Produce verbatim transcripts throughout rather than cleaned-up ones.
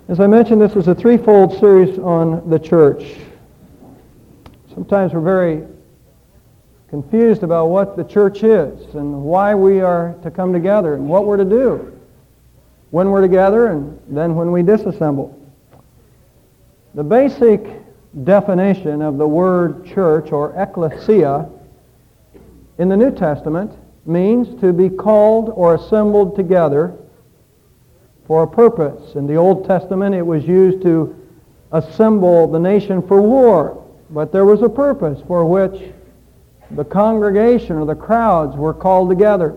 As I mentioned, this is a threefold series on the church. Sometimes we're very confused about what the church is and why we are to come together and what we're to do when we're together and then when we disassemble. The basic definition of the word church, or ecclesia, in the New Testament means to be called or assembled together for a purpose. In the Old Testament, it was used to assemble the nation for war, but there was a purpose for which the congregation or the crowds were called together.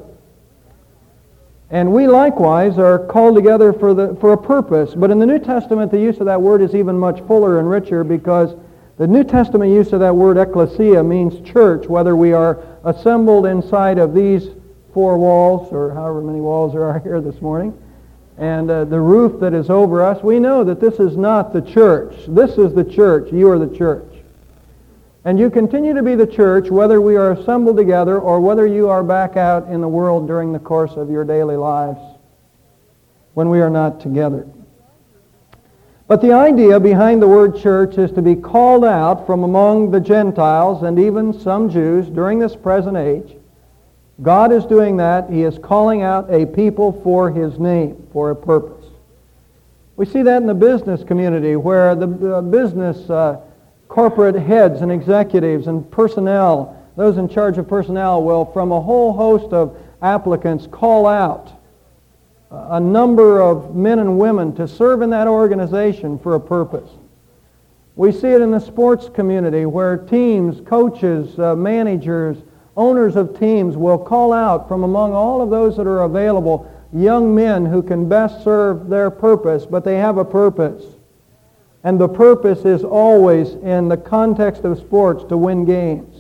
And we likewise are called together for the for a purpose. But in the New Testament, the use of that word is even much fuller and richer, because the New Testament use of that word ecclesia means church, whether we are assembled inside of these four walls, or however many walls there are here this morning, and uh, the roof that is over us. We know that this is not the church. This is the church. You are the church. And you continue to be the church whether we are assembled together or whether you are back out in the world during the course of your daily lives when we are not together. But the idea behind the word church is to be called out from among the Gentiles and even some Jews during this present age. God is doing that. He is calling out a people for His name, for a purpose. We see that in the business community, where the uh, business uh, corporate heads and executives and personnel, those in charge of personnel, will, from a whole host of applicants, call out a number of men and women to serve in that organization for a purpose. We see it in the sports community, where teams, coaches, uh, managers, owners of teams will call out from among all of those that are available young men who can best serve their purpose, but they have a purpose. And the purpose is always, in the context of sports, to win games.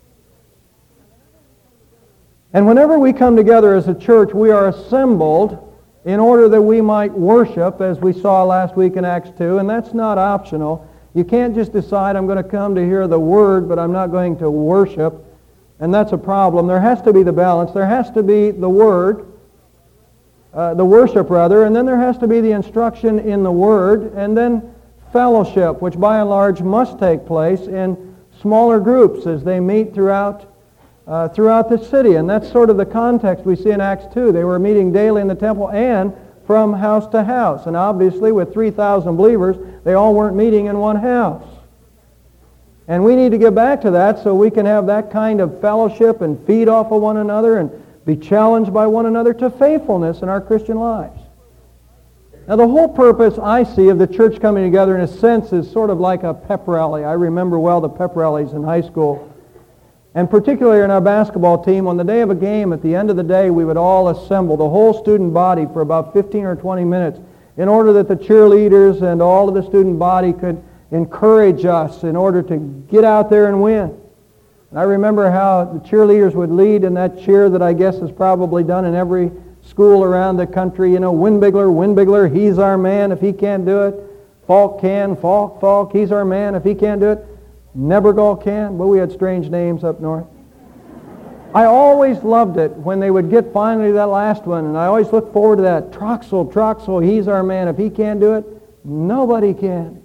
And whenever we come together as a church, we are assembled in order that we might worship, as we saw last week in Acts two, and that's not optional. You can't just decide, I'm going to come to hear the Word, but I'm not going to worship, and that's a problem. There has to be the balance. There has to be the Word, uh, the worship rather, and then there has to be the instruction in the Word, and then fellowship, which by and large must take place in smaller groups as they meet throughout uh, throughout the city. And that's sort of the context we see in Acts two. They were meeting daily in the temple and from house to house. And obviously with three thousand believers, they all weren't meeting in one house. And we need to get back to that so we can have that kind of fellowship and feed off of one another and be challenged by one another to faithfulness in our Christian lives. Now, the whole purpose I see of the church coming together, in a sense, is sort of like a pep rally. I remember well the pep rallies in high school. And particularly in our basketball team, on the day of a game, at the end of the day, we would all assemble, the whole student body, for about fifteen or twenty minutes, in order that the cheerleaders and all of the student body could encourage us in order to get out there and win. And I remember how the cheerleaders would lead in that cheer that I guess is probably done in every school around the country. You know, Winbigler, Winbigler, he's our man if he can't do it. Falk can, Falk, Falk, he's our man if he can't do it. Nebergall can. Well, we had strange names up north. I always loved it when they would get finally to that last one, and I always look forward to that. Troxel, Troxel, he's our man. If he can't do it, nobody can.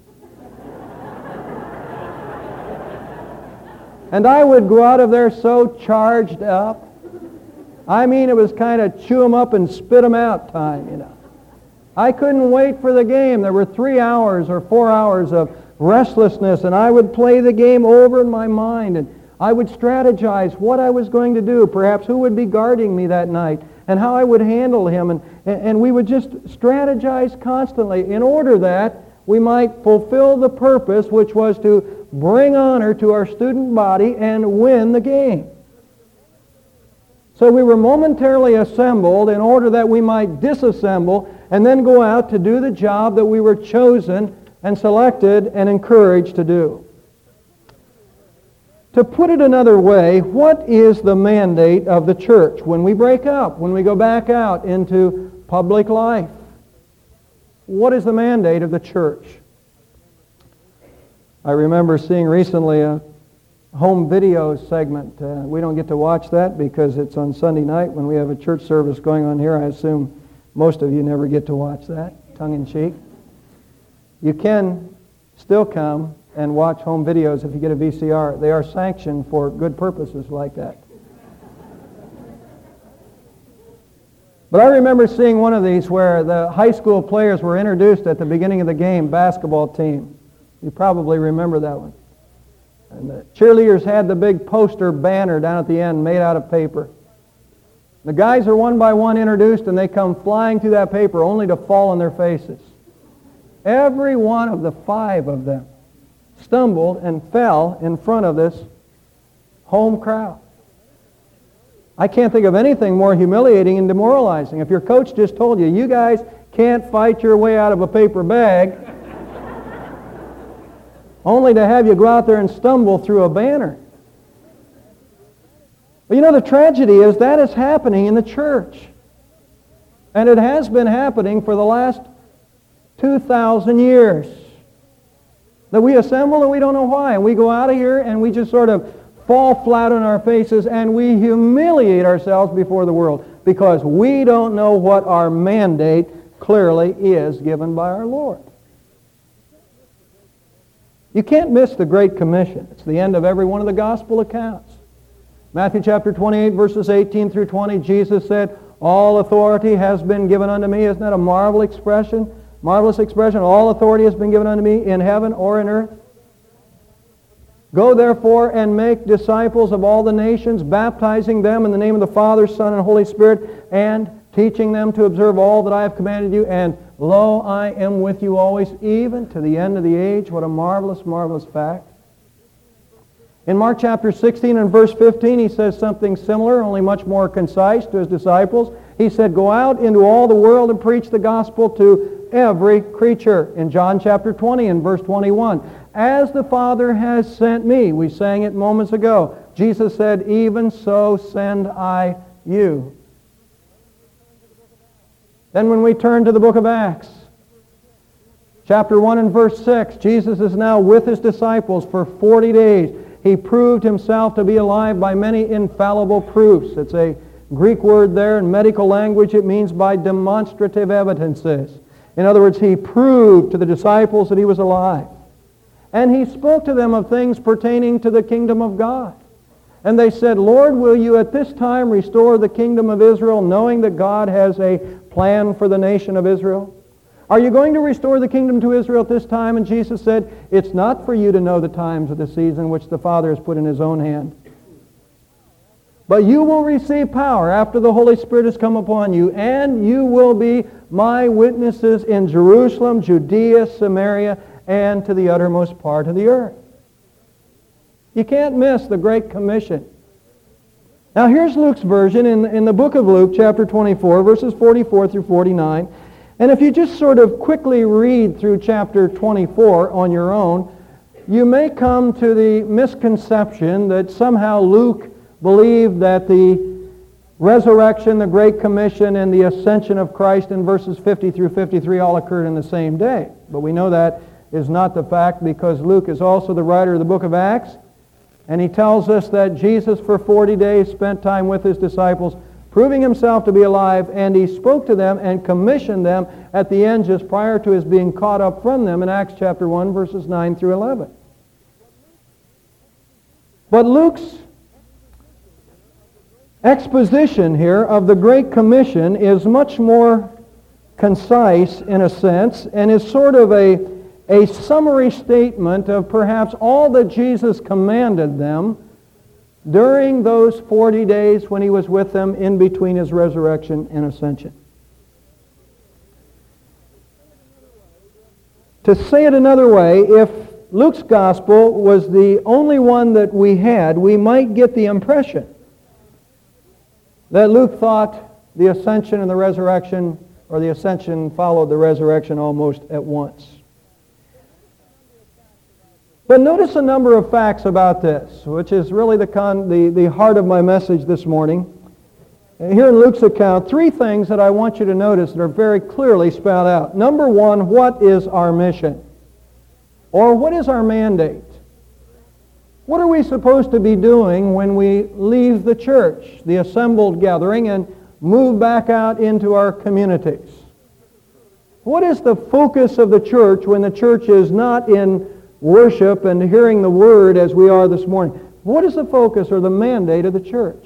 And I would go out of there so charged up. I mean, it was kind of chew 'em up and spit 'em out time, you know. I couldn't wait for the game. There were three hours or four hours of restlessness, and I would play the game over in my mind, and I would strategize what I was going to do, perhaps who would be guarding me that night, and how I would handle him, and, and we would just strategize constantly in order that we might fulfill the purpose, which was to bring honor to our student body and win the game. So we were momentarily assembled in order that we might disassemble and then go out to do the job that we were chosen and selected and encouraged to do. To put it another way, what is the mandate of the church when we break up, when we go back out into public life? What is the mandate of the church? I remember seeing recently a home video segment. Uh, we don't get to watch that because it's on Sunday night when we have a church service going on here. I assume most of you never get to watch that, tongue in cheek. You can still come and watch home videos if you get a V C R. They are sanctioned for good purposes like that. But I remember seeing one of these where the high school players were introduced at the beginning of the game, basketball team. You probably remember that one. And the cheerleaders had the big poster banner down at the end made out of paper. The guys are one by one introduced, and they come flying through that paper only to fall on their faces. Every one of the five of them stumbled and fell in front of this home crowd. I can't think of anything more humiliating and demoralizing. If your coach just told you, you guys can't fight your way out of a paper bag, only to have you go out there and stumble through a banner. But you know, the tragedy is that is happening in the church. And it has been happening for the last two thousand years. That we assemble and we don't know why. And we go out of here and we just sort of fall flat on our faces and we humiliate ourselves before the world because we don't know what our mandate clearly is given by our Lord. You can't miss the Great Commission. It's the end of every one of the gospel accounts. Matthew chapter twenty-eight, verses eighteen through twenty, Jesus said, all authority has been given unto me. Isn't that a marvelous expression? Marvelous expression. All authority has been given unto me in heaven or in earth. Go therefore and make disciples of all the nations, baptizing them in the name of the Father, Son, and Holy Spirit, and teaching them to observe all that I have commanded you. And lo, I am with you always, even to the end of the age. What a marvelous, marvelous fact. In Mark chapter sixteen and verse fifteen, he says something similar, only much more concise to his disciples. He said, go out into all the world and preach the gospel to every creature. In John chapter twenty and verse twenty-one, as the Father has sent me. We sang it moments ago. Jesus said, even so send I you. Then when we turn to the book of Acts, chapter one and verse six, Jesus is now with his disciples for forty days. He proved himself to be alive by many infallible proofs. It's a Greek word there. In medical language, it means by demonstrative evidences. In other words, he proved to the disciples that he was alive. And he spoke to them of things pertaining to the kingdom of God. And they said, Lord, will you at this time restore the kingdom of Israel, knowing that God has a plan for the nation of Israel? Are you going to restore the kingdom to Israel at this time? And Jesus said, it's not for you to know the times of the season which the Father has put in his own hand. But you will receive power after the Holy Spirit has come upon you, and you will be my witnesses in Jerusalem, Judea, Samaria, and to the uttermost part of the earth. You can't miss the Great Commission. Now here's Luke's version in, in the book of Luke, chapter twenty-four, verses forty-four through forty-nine. And if you just sort of quickly read through chapter twenty-four on your own, you may come to the misconception that somehow Luke believed that the resurrection, the Great Commission, and the ascension of Christ in verses fifty through fifty-three all occurred in the same day. But we know that is not the fact because Luke is also the writer of the book of Acts, and he tells us that Jesus for forty days spent time with his disciples, proving himself to be alive, and he spoke to them and commissioned them at the end just prior to his being caught up from them in Acts chapter one, verses nine through eleven. But Luke's exposition here of the Great Commission is much more concise in a sense, and is sort of a, a summary statement of perhaps all that Jesus commanded them during those forty days when he was with them in between his resurrection and ascension. To say it another way, if Luke's gospel was the only one that we had, we might get the impression that Luke thought the ascension and the resurrection, or the ascension followed the resurrection almost at once. But notice a number of facts about this, which is really the, con, the, the heart of my message this morning. Here in Luke's account, three things that I want you to notice that are very clearly spelled out. Number one, what is our mission? Or what is our mandate? What are we supposed to be doing when we leave the church, the assembled gathering, and move back out into our communities? What is the focus of the church when the church is not in worship and hearing the Word as we are this morning? What is the focus or the mandate of the church?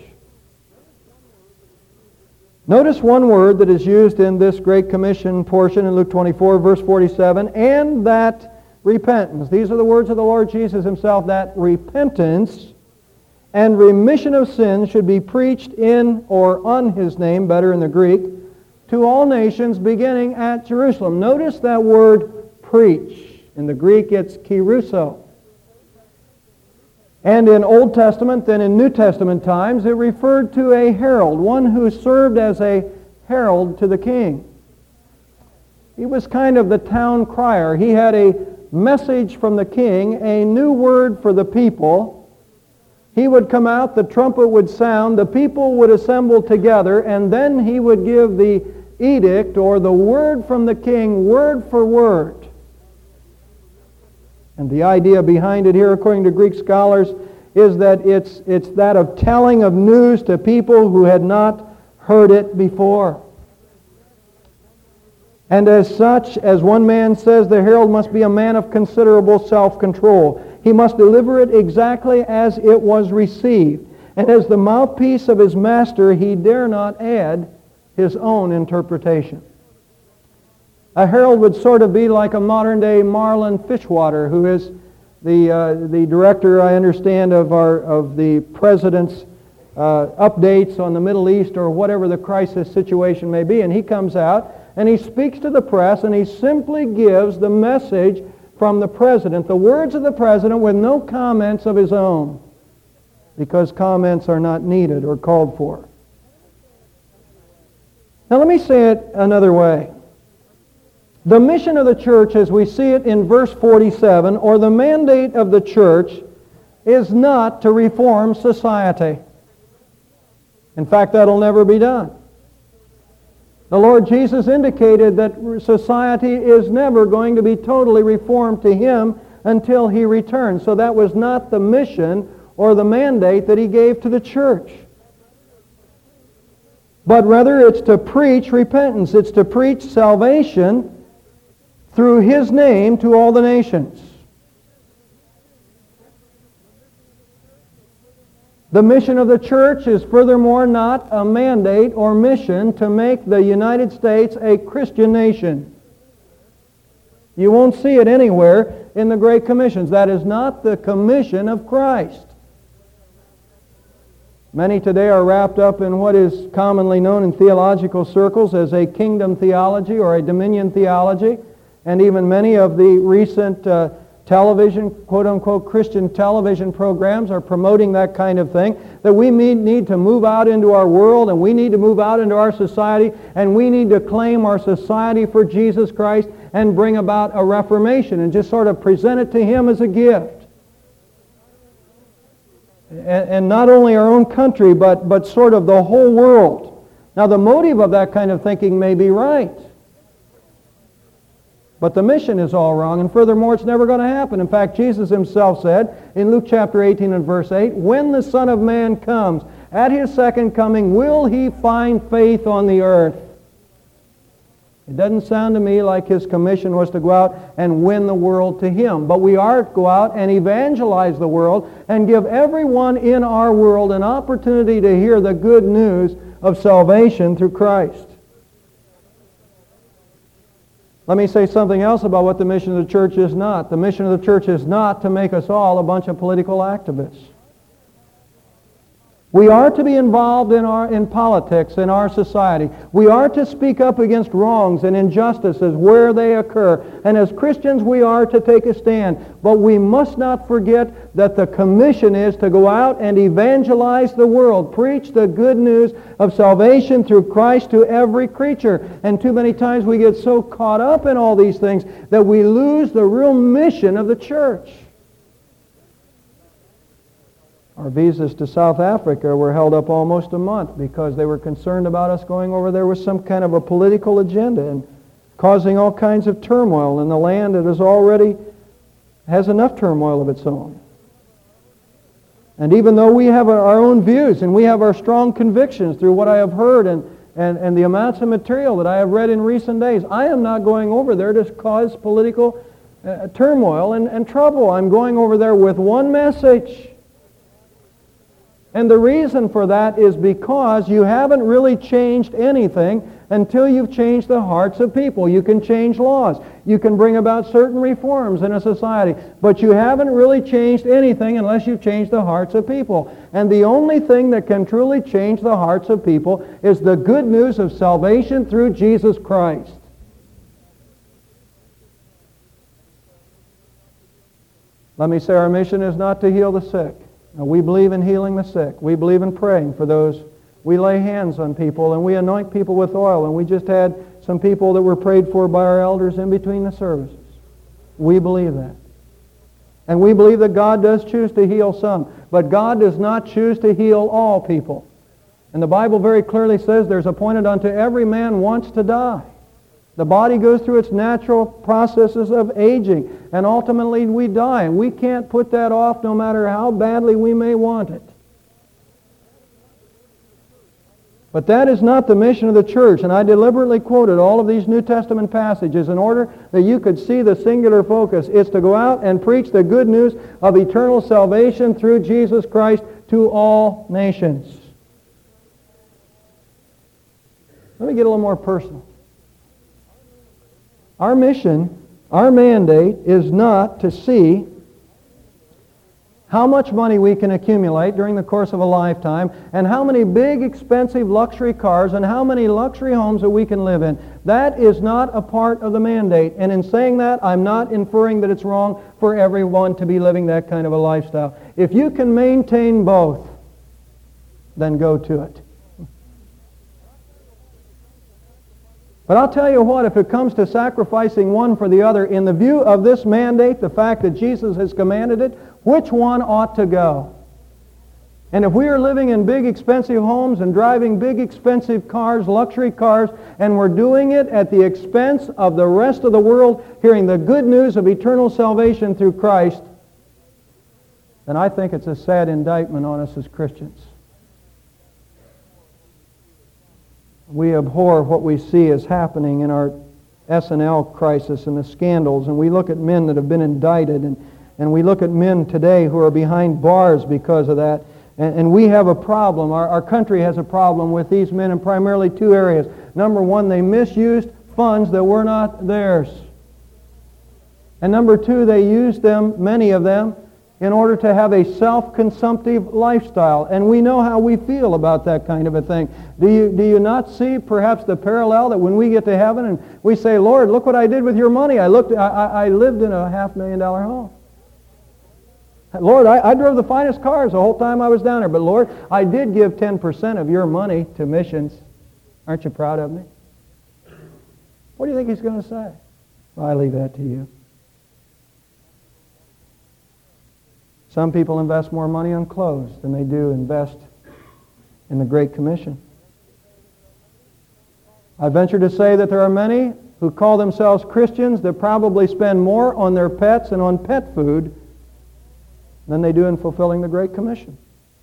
Notice one word that is used in this Great Commission portion in Luke twenty-four, verse forty-seven, and that repentance. These are the words of the Lord Jesus Himself, that repentance and remission of sins should be preached in or on His name, better in the Greek, to all nations beginning at Jerusalem. Notice that word preach. In the Greek it's keruso. And in Old Testament and in New Testament times, it referred to a herald, one who served as a herald to the king. He was kind of the town crier. He had a message from the king, a new word for the people. He would come out, the trumpet would sound, the people would assemble together, and then he would give the edict or the word from the king, word for word. And the idea behind it here, according to Greek scholars, is that it's, it's that of telling of news to people who had not heard it before. And as such, as one man says, the herald must be a man of considerable self-control. He must deliver it exactly as it was received. And as the mouthpiece of his master, he dare not add his own interpretation. A herald would sort of be like a modern-day Marlon Fishwater, who is the uh, the director, I understand, of our of the president's uh, updates on the Middle East or whatever the crisis situation may be. And he comes out and he speaks to the press and he simply gives the message from the president, the words of the president, with no comments of his own, because comments are not needed or called for. Now let me say it another way. The mission of the church, as we see it in verse forty-seven, or the mandate of the church, is not to reform society. In fact, that'll never be done. The Lord Jesus indicated that society is never going to be totally reformed to Him until He returns. So that was not the mission or the mandate that He gave to the church. But rather it's to preach repentance. It's to preach salvation through His name to all the nations. The mission of the church is furthermore not a mandate or mission to make the United States a Christian nation. You won't see it anywhere in the Great Commissions. That is not the commission of Christ. Many today are wrapped up in what is commonly known in theological circles as a kingdom theology or a dominion theology. And even many of the recent uh, television, quote-unquote Christian television programs are promoting that kind of thing, that we need to move out into our world and we need to move out into our society and we need to claim our society for Jesus Christ and bring about a reformation and just sort of present it to Him as a gift. And, and not only our own country, but, but sort of the whole world. Now the motive of that kind of thinking may be right. But the mission is all wrong, and furthermore, it's never going to happen. In fact, Jesus Himself said in Luke chapter eighteen and verse eight, "When the Son of Man comes, at His second coming, will He find faith on the earth?" It doesn't sound to me like His commission was to go out and win the world to Him. But we are to go out and evangelize the world and give everyone in our world an opportunity to hear the good news of salvation through Christ. Let me say something else about what the mission of the church is not. The mission of the church is not to make us all a bunch of political activists. We are to be involved in our in politics in our society. We are to speak up against wrongs and injustices where they occur. And as Christians, we are to take a stand. But we must not forget that the commission is to go out and evangelize the world, preach the good news of salvation through Christ to every creature. And too many times we get so caught up in all these things that we lose the real mission of the church. Our visas to South Africa were held up almost a month because they were concerned about us going over there with some kind of a political agenda and causing all kinds of turmoil in the land that is already has enough turmoil of its own. And even though we have our own views and we have our strong convictions through what I have heard and and, and the amounts of material that I have read in recent days. I am not going over there to cause political uh, turmoil and, and trouble. I'm going over there with one message. And the reason for that is because you haven't really changed anything until you've changed the hearts of people. You can change laws. You can bring about certain reforms in a society. But you haven't really changed anything unless you've changed the hearts of people. And the only thing that can truly change the hearts of people is the good news of salvation through Jesus Christ. Let me say our mission is not to heal the sick. Now, we believe in healing the sick. We believe in praying for those. We lay hands on people and we anoint people with oil. And we just had some people that were prayed for by our elders in between the services. We believe that. And we believe that God does choose to heal some. But God does not choose to heal all people. And the Bible very clearly says there's appointed unto every man once to die. The body goes through its natural processes of aging, and ultimately we die, and we can't put that off no matter how badly we may want it. But that is not the mission of the church, and I deliberately quoted all of these New Testament passages in order that you could see the singular focus. It's to go out and preach the good news of eternal salvation through Jesus Christ to all nations. Let me get a little more personal. Our mission, our mandate, is not to see how much money we can accumulate during the course of a lifetime and how many big, expensive luxury cars and how many luxury homes that we can live in. That is not a part of the mandate. And in saying that, I'm not inferring that it's wrong for everyone to be living that kind of a lifestyle. If you can maintain both, then go to it. But I'll tell you what, if it comes to sacrificing one for the other, in the view of this mandate, the fact that Jesus has commanded it, which one ought to go? And if we are living in big expensive homes and driving big expensive cars, luxury cars, and we're doing it at the expense of the rest of the world hearing the good news of eternal salvation through Christ, then I think it's a sad indictment on us as Christians. We abhor what we see as happening in our S and L crisis and the scandals, and we look at men that have been indicted, and, and we look at men today who are behind bars because of that, and, and we have a problem. Our, our country has a problem with these men in primarily two areas. Number one, they misused funds that were not theirs. And number two, they used them, many of them, in order to have a self-consumptive lifestyle. And we know how we feel about that kind of a thing. Do you, do you not see perhaps the parallel that when we get to heaven and we say, Lord, look what I did with your money. I looked, I, I lived in a half million dollar home. Lord, I, I drove the finest cars the whole time I was down there. But Lord, I did give ten percent of your money to missions. Aren't you proud of me? What do you think he's going to say? Well, I leave that to you. Some people invest more money on clothes than they do invest in the Great Commission. I venture to say that there are many who call themselves Christians that probably spend more on their pets and on pet food than they do in fulfilling the Great Commission.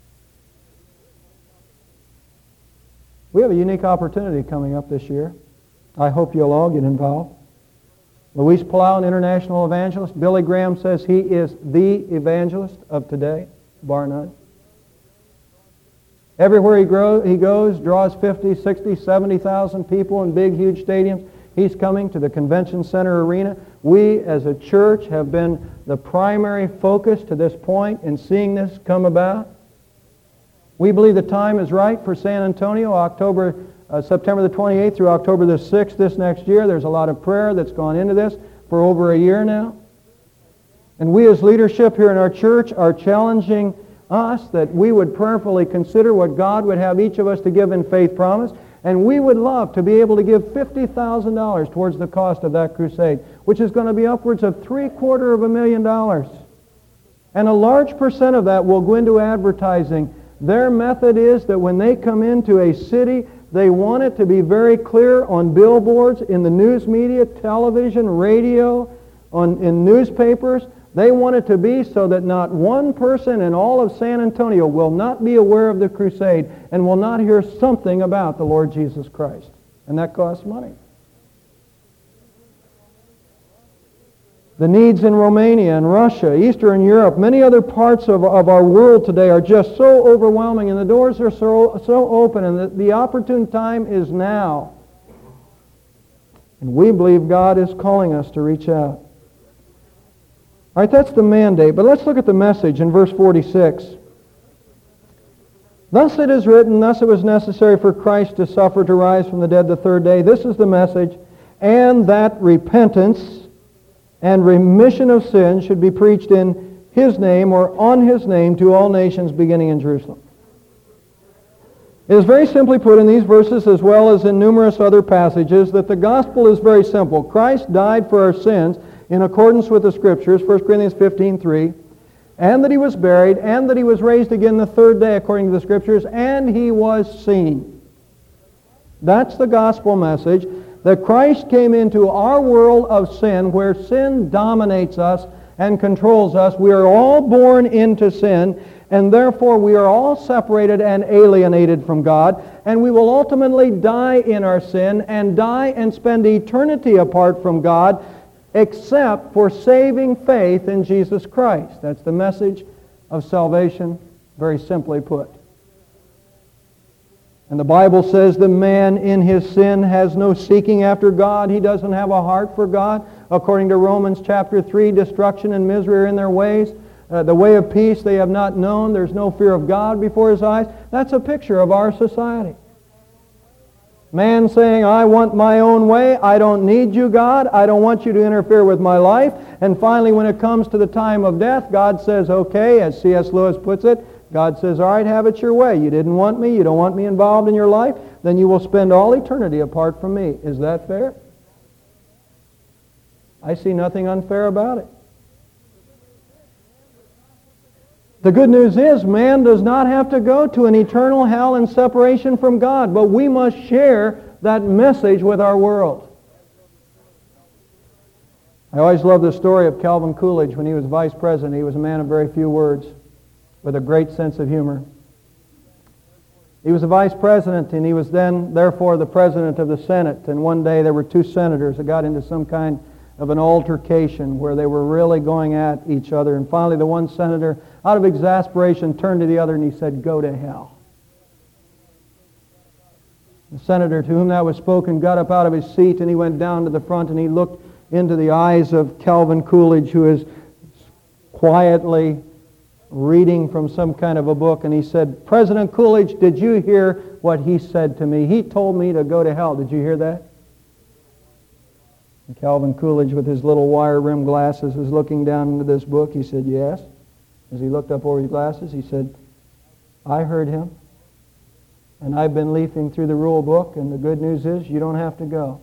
We have a unique opportunity coming up this year. I hope you'll all get involved. Luis Palau, an international evangelist. Billy Graham says he is the evangelist of today, bar none. Everywhere he, grow, he goes, draws fifty, sixty, seventy thousand people in big, huge stadiums. He's coming to the convention center arena. We, as a church, have been the primary focus to this point in seeing this come about. We believe the time is right for San Antonio, October Uh, September the twenty-eighth through October the sixth this next year. There's a lot of prayer that's gone into this for over a year now. And we as leadership here in our church are challenging us that we would prayerfully consider what God would have each of us to give in faith promise. And we would love to be able to give fifty thousand dollars towards the cost of that crusade, which is going to be upwards of three quarter of a million dollars. And a large percent of that will go into advertising. Their method is that when they come into a city, they want it to be very clear on billboards, in the news media, television, radio, on, in newspapers, They want it to be so that not one person in all of San Antonio will not be aware of the crusade and will not hear something about the Lord Jesus Christ. And that costs money. The needs in Romania and Russia, Eastern Europe, many other parts of, of our world today are just so overwhelming, and the doors are so, so open, and the, the opportune time is now. And we believe God is calling us to reach out. All right, that's the mandate, but let's look at the message in verse forty-six. Thus it is written, thus it was necessary for Christ to suffer, to rise from the dead the third day. This is the message, and that repentance and remission of sins should be preached in His name or on His name to all nations beginning in Jerusalem. It is very simply put in these verses as well as in numerous other passages that the gospel is very simple. Christ died for our sins in accordance with the Scriptures, First Corinthians fifteen three, and that He was buried, and that He was raised again the third day according to the Scriptures, and He was seen. That's the gospel message, that Christ came into our world of sin where sin dominates us and controls us. We are all born into sin, and therefore we are all separated and alienated from God, and we will ultimately die in our sin and die and spend eternity apart from God, except for saving faith in Jesus Christ. That's the message of salvation, very simply put. And the Bible says the man in his sin has no seeking after God. He doesn't have a heart for God. According to Romans chapter three, destruction and misery are in their ways. Uh, the way of peace they have not known. There's no fear of God before his eyes. That's a picture of our society. Man saying, I want my own way. I don't need you, God. I don't want you to interfere with my life. And finally, when it comes to the time of death, God says, okay, as C S Lewis puts it, God says, all right, have it your way. You didn't want me. You don't want me involved in your life. Then you will spend all eternity apart from me. Is that fair? I see nothing unfair about it. The good news is man does not have to go to an eternal hell and separation from God, but we must share that message with our world. I always love the story of Calvin Coolidge when he was vice president. He was a man of very few words, with a great sense of humor. He was the vice president, and he was then, therefore, the president of the Senate. And one day there were two senators that got into some kind of an altercation where they were really going at each other. And finally, the one senator, out of exasperation, turned to the other and he said, "Go to hell." The senator to whom that was spoken got up out of his seat and he went down to the front and he looked into the eyes of Calvin Coolidge, who is quietly reading from some kind of a book, and he said, "President Coolidge, did you hear what he said to me? He told me to go to hell. Did you hear that?" And Calvin Coolidge, with his little wire-rimmed glasses, was looking down into this book. He said, "Yes." As he looked up over his glasses, he said, "I heard him, and I've been leafing through the rule book, and the good news is you don't have to go."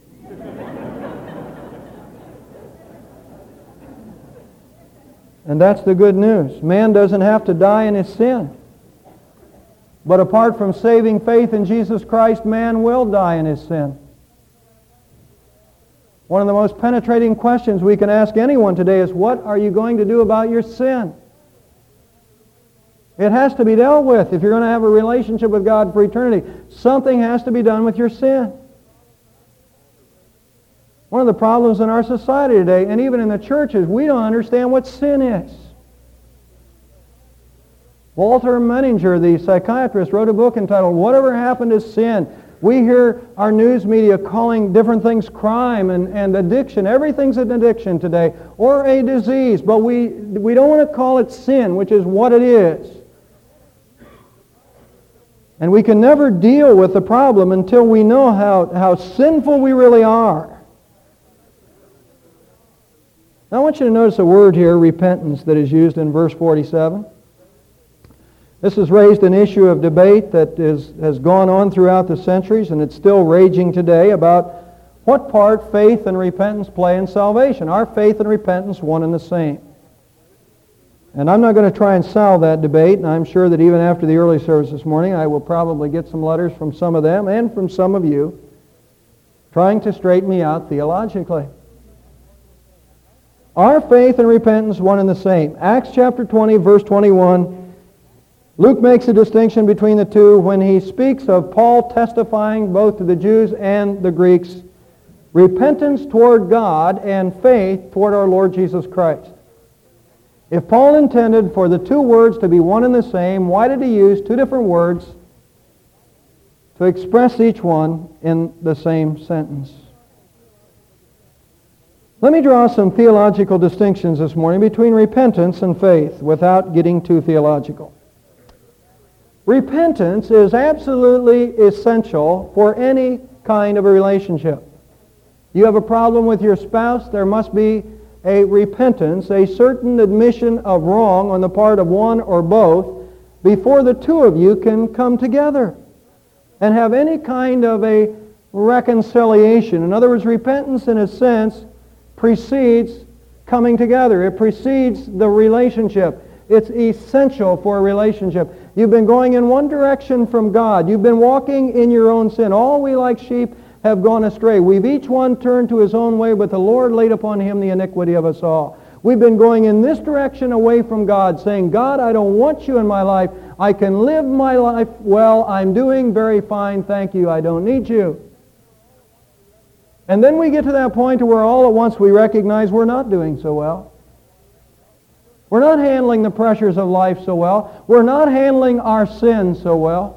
And that's the good news. Man doesn't have to die in his sin. But apart from saving faith in Jesus Christ, man will die in his sin. One of the most penetrating questions we can ask anyone today is, what are you going to do about your sin? It has to be dealt with. If you're going to have a relationship with God for eternity, something has to be done with your sin. One of the problems in our society today, and even in the churches, we don't understand what sin is. Walter Menninger, the psychiatrist, wrote a book entitled, "Whatever Happened to Sin?" We hear our news media calling different things crime and, and addiction. Everything's an addiction today, or a disease, but we, we don't want to call it sin, which is what it is. And we can never deal with the problem until we know how, how sinful we really are. Now I want you to notice a word here, repentance, that is used in verse forty-seven. This has raised an issue of debate that is, has gone on throughout the centuries, and it's still raging today, about what part faith and repentance play in salvation. Are faith and repentance one and the same? And I'm not going to try and solve that debate, and I'm sure that even after the early service this morning, I will probably get some letters from some of them and from some of you trying to straighten me out theologically. Are faith and repentance one and the same? Acts chapter twenty, verse twenty-one, Luke makes a distinction between the two when he speaks of Paul testifying both to the Jews and the Greeks, repentance toward God and faith toward our Lord Jesus Christ. If Paul intended for the two words to be one and the same, why did he use two different words to express each one in the same sentence? Let me draw some theological distinctions this morning between repentance and faith without getting too theological. Repentance is absolutely essential for any kind of a relationship. You have a problem with your spouse, there must be a repentance, a certain admission of wrong on the part of one or both before the two of you can come together and have any kind of a reconciliation. In other words, repentance in a sense precedes coming together. It precedes the relationship. It's essential for a relationship. You've been going in one direction from God. You've been walking in your own sin. All we like sheep have gone astray. We've each one turned to his own way, but the Lord laid upon him the iniquity of us all. We've been going in this direction away from God, saying, God, I don't want you in my life. I can live my life well. I'm doing very fine. Thank you. I don't need you. And then we get to that point where all at once we recognize we're not doing so well. We're not handling the pressures of life so well. We're not handling our sin so well.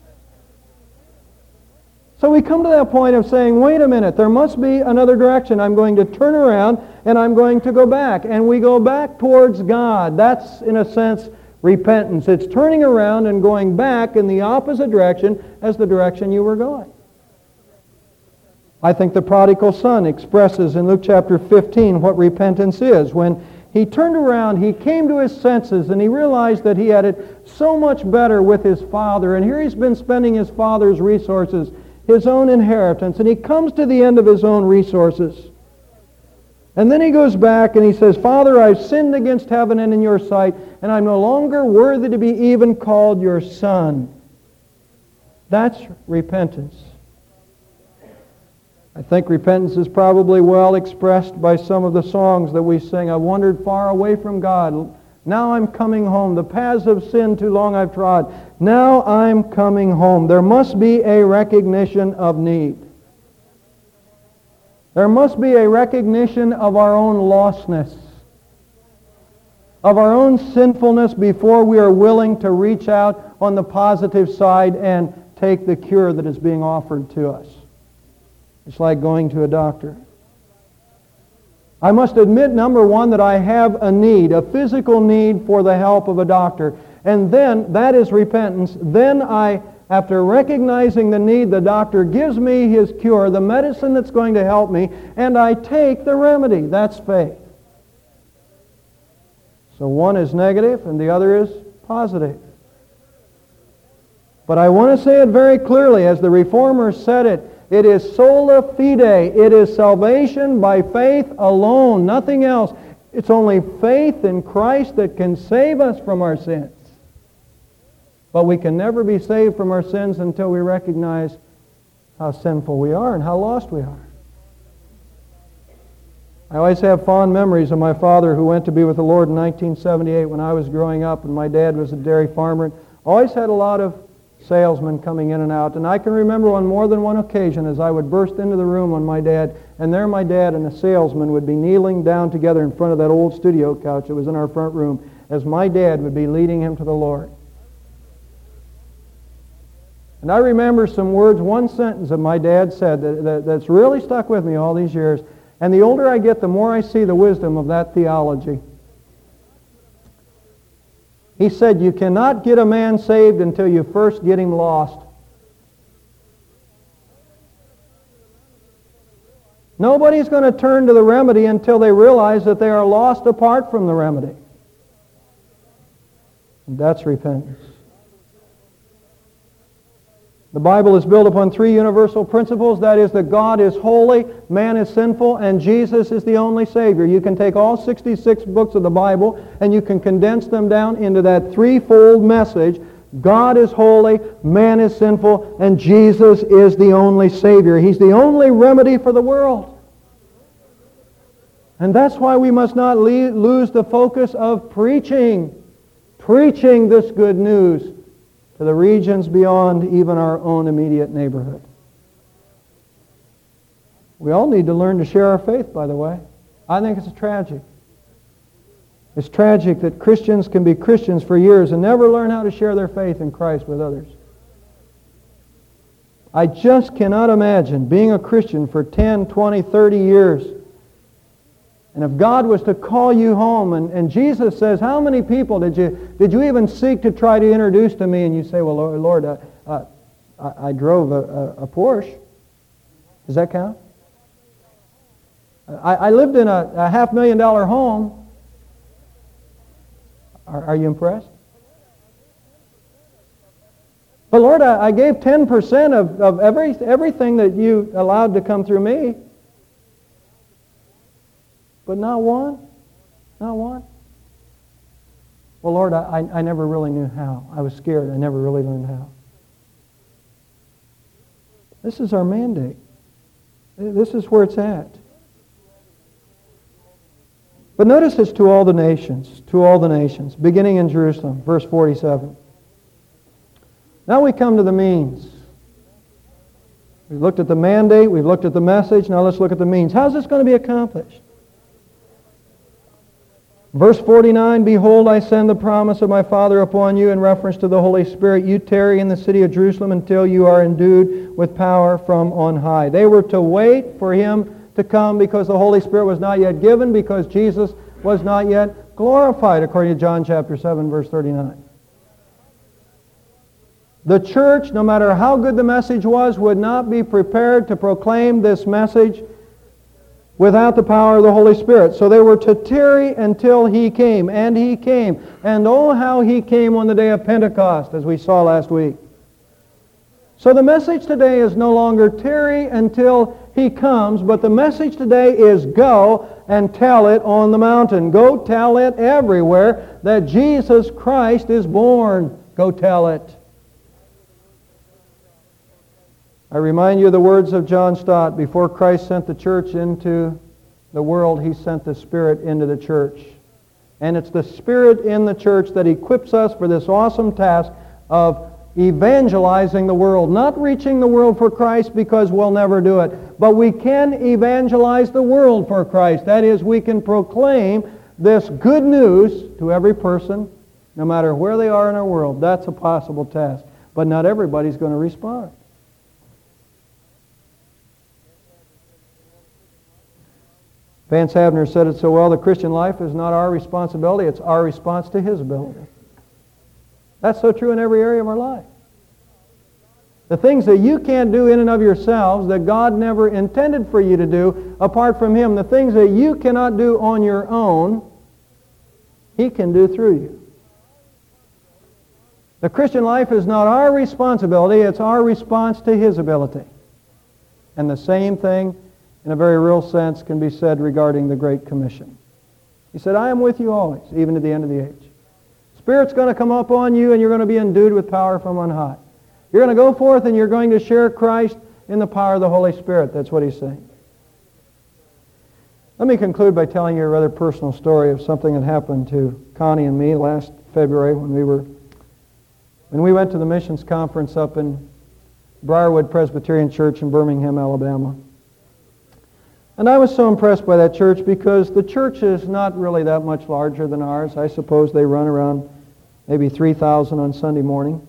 So we come to that point of saying, wait a minute, there must be another direction. I'm going to turn around and I'm going to go back. And we go back towards God. That's, in a sense, repentance. It's turning around and going back in the opposite direction as the direction you were going. I think the prodigal son expresses in Luke chapter fifteen what repentance is. When he turned around, he came to his senses, and he realized that he had it so much better with his father. And here he's been spending his father's resources, his own inheritance, and he comes to the end of his own resources. And then he goes back and he says, Father, I've sinned against heaven and in your sight, and I'm no longer worthy to be even called your son. That's repentance. I think repentance is probably well expressed by some of the songs that we sing. I wandered far away from God. Now I'm coming home. The paths of sin too long I've trod. Now I'm coming home. There must be a recognition of need. There must be a recognition of our own lostness, of our own sinfulness before we are willing to reach out on the positive side and take the cure that is being offered to us. It's like going to a doctor. I must admit, number one, that I have a need, a physical need for the help of a doctor. And then, that is repentance. Then I, after recognizing the need, the doctor gives me his cure, the medicine that's going to help me, and I take the remedy. That's faith. So one is negative and the other is positive. But I want to say it very clearly, as the Reformers said it, it is sola fide. It is salvation by faith alone, nothing else. It's only faith in Christ that can save us from our sins. But we can never be saved from our sins until we recognize how sinful we are and how lost we are. I always have fond memories of my father, who went to be with the Lord in nineteen seventy-eight when I was growing up, and my dad was a dairy farmer. Always had a lot of salesmen coming in and out. And I can remember on more than one occasion as I would burst into the room on my dad, and there my dad and a salesman would be kneeling down together in front of that old studio couch that was in our front room, as my dad would be leading him to the Lord. And I remember some words, one sentence that my dad said that, that, that's really stuck with me all these years. And the older I get, the more I see the wisdom of that theology. He said, you cannot get a man saved until you first get him lost. Nobody's going to turn to the remedy until they realize that they are lost apart from the remedy. And that's repentance. The Bible is built upon three universal principles. That is, that God is holy, man is sinful, and Jesus is the only Savior. You can take all sixty-six books of the Bible and you can condense them down into that threefold message. God is holy, man is sinful, and Jesus is the only Savior. He's the only remedy for the world. And that's why we must not le- lose the focus of preaching. Preaching this good news to the regions beyond even our own immediate neighborhood. We all need to learn to share our faith, by the way. I think it's tragic. It's tragic that Christians can be Christians for years and never learn how to share their faith in Christ with others. I just cannot imagine being a Christian for ten, twenty, thirty years. And if God was to call you home, and, and Jesus says, how many people did you did you even seek to try to introduce to me? And you say, well, Lord, Lord uh, uh, I, I drove a, a, a Porsche. Does that count? I, I lived in a, a half million dollar home. Are, are you impressed? But Lord, I, I gave ten percent of, of every, everything that you allowed to come through me. But not one? Not one? Well, Lord, I, I never really knew how. I was scared. I never really learned how. This is our mandate. This is where it's at. But notice it's to all the nations, to all the nations, beginning in Jerusalem, verse forty-seven. Now we come to the means. We've looked at the mandate, we've looked at the message, now let's look at the means. How's this going to be accomplished? Verse forty-nine, behold, I send the promise of my Father upon you in reference to the Holy Spirit. You tarry in the city of Jerusalem until you are endued with power from on high. They were to wait for Him to come because the Holy Spirit was not yet given, because Jesus was not yet glorified, according to John chapter seven, verse thirty-nine. The church, no matter how good the message was, would not be prepared to proclaim this message without the power of the Holy Spirit. So they were to tarry until He came. And He came. And oh, how He came on the day of Pentecost, as we saw last week. So the message today is no longer tarry until He comes, but the message today is go and tell it on the mountain. Go tell it everywhere that Jesus Christ is born. Go tell it. I remind you of the words of John Stott. Before Christ sent the church into the world, He sent the Spirit into the church. And it's the Spirit in the church that equips us for this awesome task of evangelizing the world. Not reaching the world for Christ, because we'll never do it. But we can evangelize the world for Christ. That is, we can proclaim this good news to every person, no matter where they are in our world. That's a possible task. But not everybody's going to respond. Vance Havner said it so well, the Christian life is not our responsibility, it's our response to His ability. That's so true in every area of our life. The things that you can't do in and of yourselves, that God never intended for you to do apart from Him, the things that you cannot do on your own, He can do through you. The Christian life is not our responsibility, it's our response to His ability. And the same thing, in a very real sense, can be said regarding the Great Commission. He said, I am with you always, even to the end of the age. Spirit's going to come up on you, and you're going to be endued with power from on high. You're going to go forth, and you're going to share Christ in the power of the Holy Spirit. That's what He's saying. Let me conclude by telling you a rather personal story of something that happened to Connie and me last February when we were when we went to the missions conference up in Briarwood Presbyterian Church in Birmingham, Alabama. And I was so impressed by that church because the church is not really that much larger than ours. I suppose they run around maybe three thousand on Sunday morning.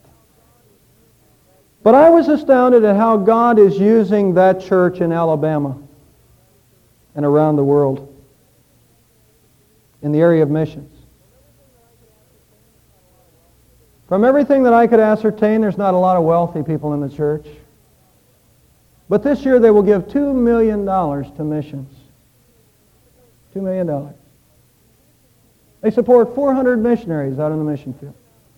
But I was astounded at how God is using that church in Alabama and around the world in the area of missions. From everything that I could ascertain, there's not a lot of wealthy people in the church. But this year they will give two million dollars to missions. two million dollars. They support four hundred missionaries out in the mission field.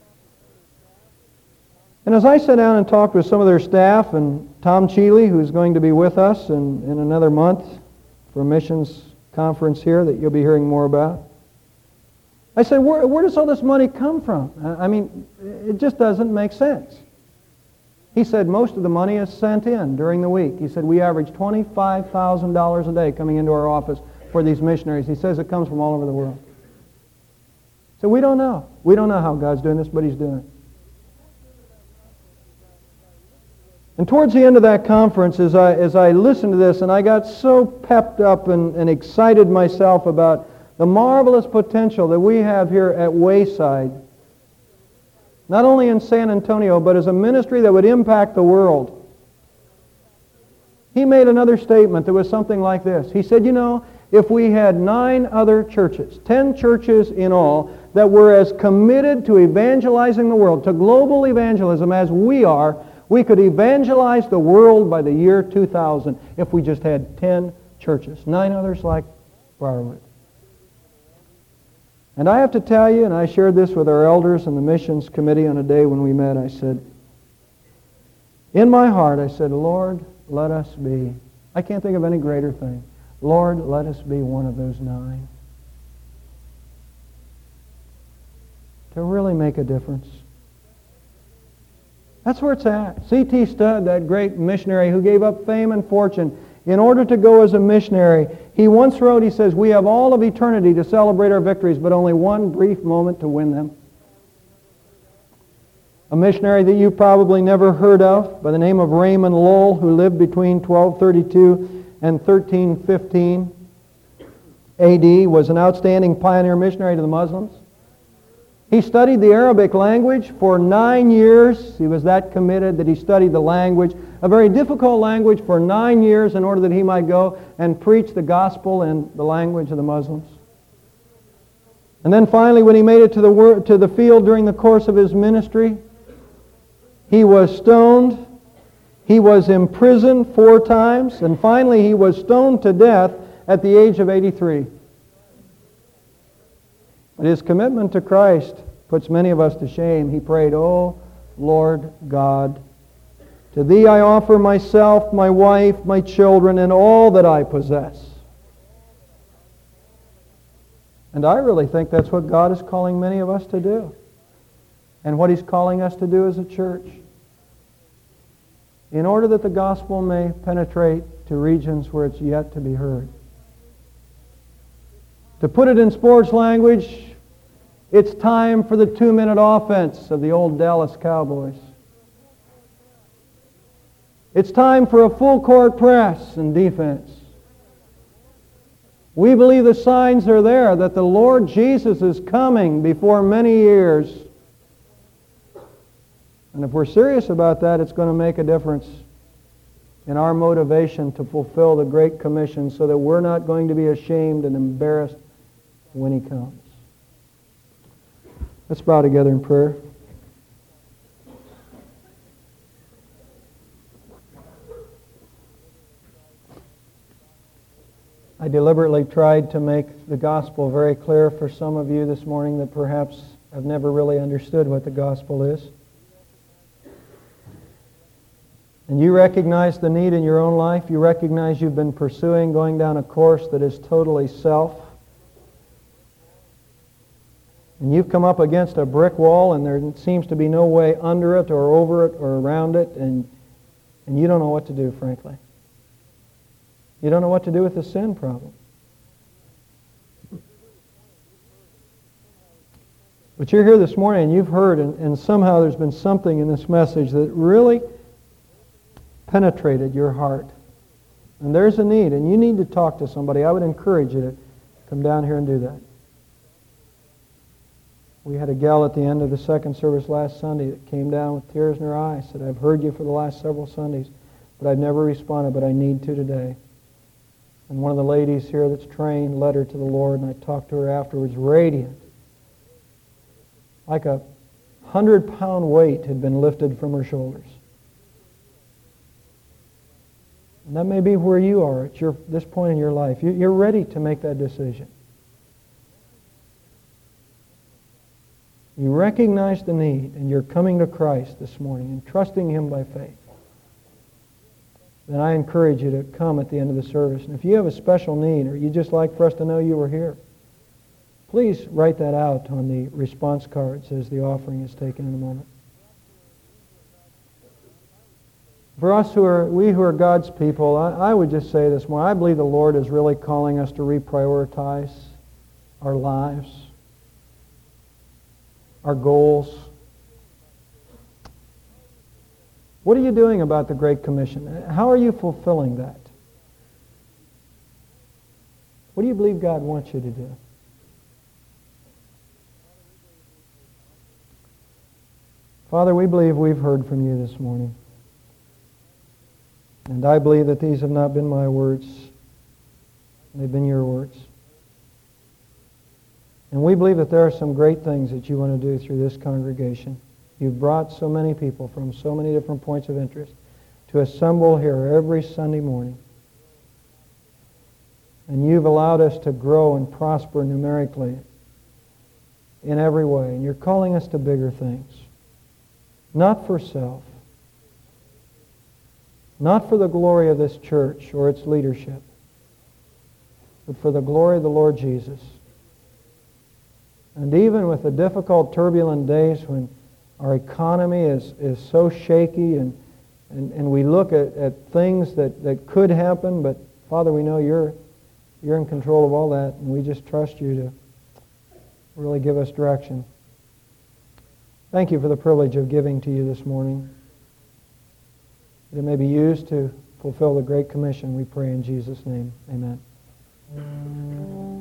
And as I sat down and talked with some of their staff, and Tom Cheeley, who's going to be with us in, in another month for a missions conference here that you'll be hearing more about, I said, where, where does all this money come from? I mean, it just doesn't make sense. He said most of the money is sent in during the week. He said we average twenty-five thousand dollars a day coming into our office for these missionaries. He says it comes from all over the world. So we don't know. We don't know how God's doing this, but He's doing it. And towards the end of that conference, as I, as I listened to this, and I got so pepped up and, and excited myself about the marvelous potential that we have here at Wayside, not only in San Antonio, but as a ministry that would impact the world. He made another statement that was something like this. He said, you know, if we had nine other churches, ten churches in all, that were as committed to evangelizing the world, to global evangelism as we are, we could evangelize the world by the year two thousand if we just had ten churches, nine others like Briarwood. And I have to tell you, and I shared this with our elders and the missions committee on a day when we met, I said, in my heart, I said, Lord, let us be, I can't think of any greater thing. Lord, let us be one of those nine. To really make a difference. That's where it's at. C T Studd, that great missionary who gave up fame and fortune in order to go as a missionary, he once wrote, he says, we have all of eternity to celebrate our victories, but only one brief moment to win them. A missionary that you probably never heard of by the name of Raymond Lull, who lived between twelve thirty-two and thirteen fifteen A D, was an outstanding pioneer missionary to the Muslims. He studied the Arabic language for nine years. He was that committed that he studied the language, a very difficult language, for nine years in order that he might go and preach the gospel in the language of the Muslims. And then finally, when he made it to the wor- to the field during the course of his ministry, he was stoned, he was imprisoned four times, and finally he was stoned to death at the age of eighty-three. But his commitment to Christ puts many of us to shame. He prayed, "Oh, Lord God, to Thee I offer myself, my wife, my children, and all that I possess." And I really think that's what God is calling many of us to do, and what He's calling us to do as a church, in order that the gospel may penetrate to regions where it's yet to be heard. To put it in sports language, it's time for the two-minute offense of the old Dallas Cowboys. It's time for a full-court press and defense. We believe the signs are there that the Lord Jesus is coming before many years. And if we're serious about that, it's going to make a difference in our motivation to fulfill the Great Commission so that we're not going to be ashamed and embarrassed when He comes. Let's bow together in prayer. I deliberately tried to make the gospel very clear for some of you this morning that perhaps have never really understood what the gospel is. And you recognize the need in your own life. You recognize you've been pursuing, going down a course that is totally self. And you've come up against a brick wall, and there seems to be no way under it or over it or around it, and, and you don't know what to do, frankly. You don't know what to do with the sin problem. But you're here this morning, and you've heard, and, and somehow there's been something in this message that really penetrated your heart. And there's a need, and you need to talk to somebody. I would encourage you to come down here and do that. We had a gal at the end of the second service last Sunday that came down with tears in her eyes, said, "I've heard you for the last several Sundays, but I've never responded, but I need to today." And one of the ladies here that's trained led her to the Lord, and I talked to her afterwards, radiant. Like a hundred-pound weight had been lifted from her shoulders. And that may be where you are at your, this point in your life. You, you're ready to make that decision. You recognize the need, and you're coming to Christ this morning and trusting Him by faith. Then I encourage you to come at the end of the service. And if you have a special need, or you'd just like for us to know you were here, please write that out on the response cards as the offering is taken in a moment. For us who are, we who are God's people, I, I would just say this morning, I believe the Lord is really calling us to reprioritize our lives, our goals. What are you doing about the Great Commission? How are you fulfilling that? What do you believe God wants you to do? Father, we believe we've heard from you this morning. And I believe that these have not been my words. They've been your words. And we believe that there are some great things that you want to do through this congregation. You've brought so many people from so many different points of interest to assemble here every Sunday morning. And you've allowed us to grow and prosper numerically in every way. And you're calling us to bigger things. Not for self. Not for the glory of this church or its leadership. But for the glory of the Lord Jesus. And even with the difficult, turbulent days when our economy is, is so shaky and, and, and we look at, at things that, that could happen, but Father, we know you're, you're in control of all that, and we just trust you to really give us direction. Thank you for the privilege of giving to you this morning. That it may be used to fulfill the Great Commission, we pray in Jesus' name. Amen.